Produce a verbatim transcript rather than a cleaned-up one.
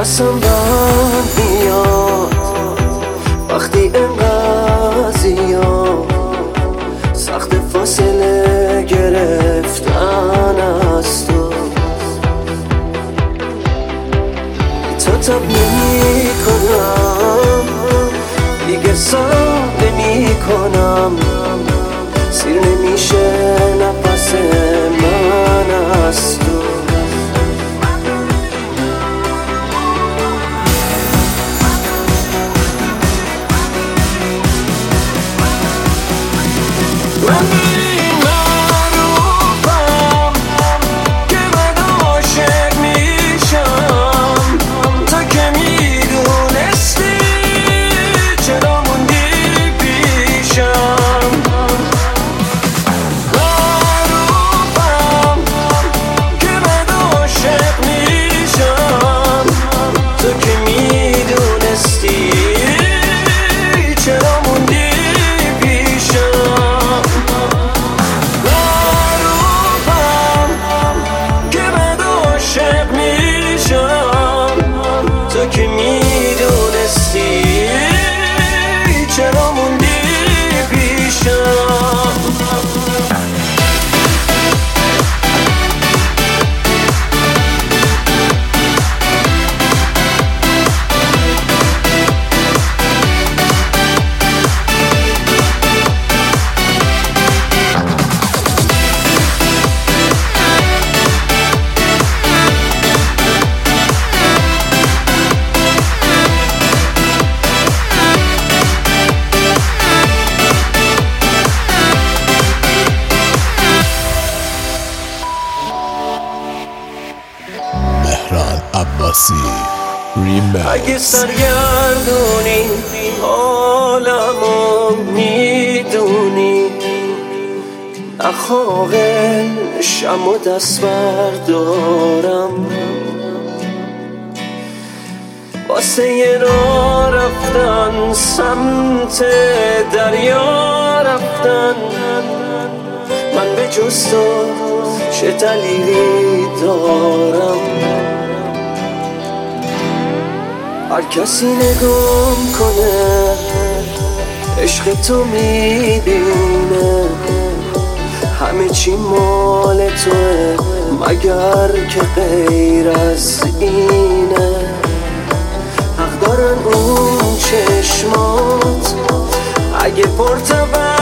نفسم بند میاد وقتی اینقدر زیاد سخت فاصله گرفتن از تو. تا تب نمی کنم دیگه سام نمی کنم، سیر نمیشه نفس من از تو. اگه سرگردونی حالمو میدونی، نخواهشم و دست بردارم واسه یه راه رفتن سمت دریا رفتن. من به جز تو چه دلیلی دارم؟ هر کسی نگام کنه عشق تو میبینه همه چی مال توه مگر که غیر از اینه. حق دارن اون چشمات اگه پرتبر